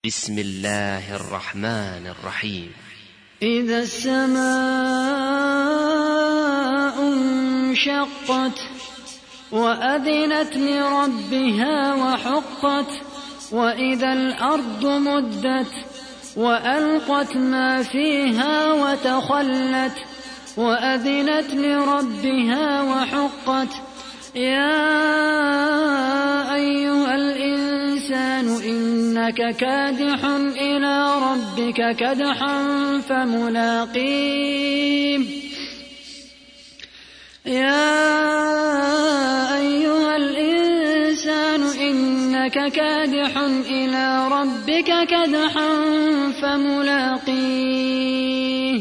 بسم الله الرحمن الرحيم. إذا السماء انشقت وأذنت لربها وحقت وإذا الأرض مدت وألقت ما فيها وتخلت وأذنت لربها وحقت يا أيها الإنسان إنك كادح إلى ربك كدحا فملاقيه يا أيها الإنسان إنك كادح إلى ربك كدحا فملاقيه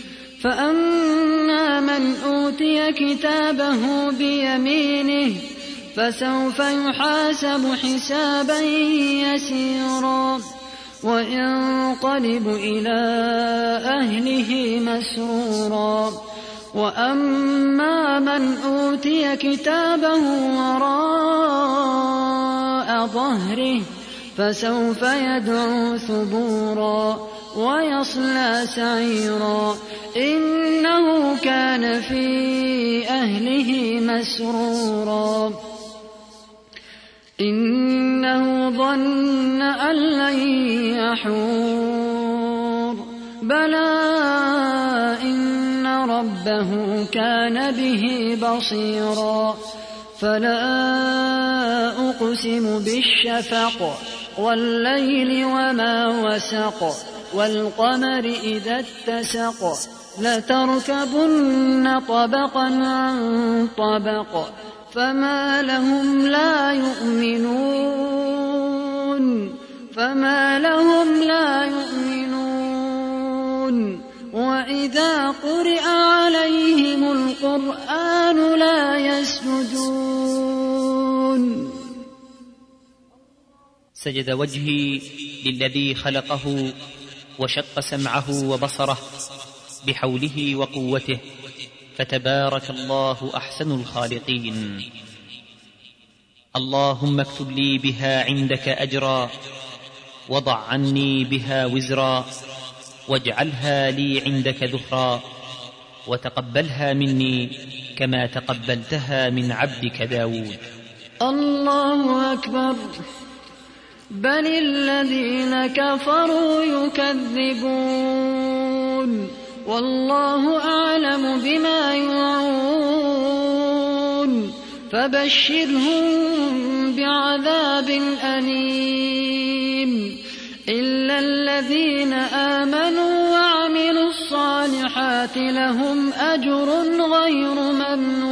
فأما من أوتي كتابه بيمينه فسوف يحاسب حسابا يسيرا وينقلب إلى أهله مسرورا وأما من أوتي كتابه وراء ظهره فسوف يدعو ثبورا ويصلى سعيرا إنه كان في أهله مسرورا إنه ظن أن لن يحور بلى إن ربه كان به بصيرا فلا أقسم بالشفق والليل وما وسق والقمر إذا اتسق لتركبن طبقا عن طبق فما لهم لا يؤمنون وإذا قرئ عليهم القرآن لا يسجدون. سجد وجهي للذي خلقه وشق سمعه وبصره بحوله وقوته فتبارك الله أحسن الخالقين. اللهم اكتب لي بها عندك أجرا وضع عني بها وزرا واجعلها لي عندك ذخرا وتقبلها مني كما تقبلتها من عبدك داود. الله أكبر. بل الذين كفروا يكذبون والله أعلم بما يوعون فبشرهم بعذاب أليم إلا الذين آمنوا وعملوا الصالحات لهم أجر غير ممنون.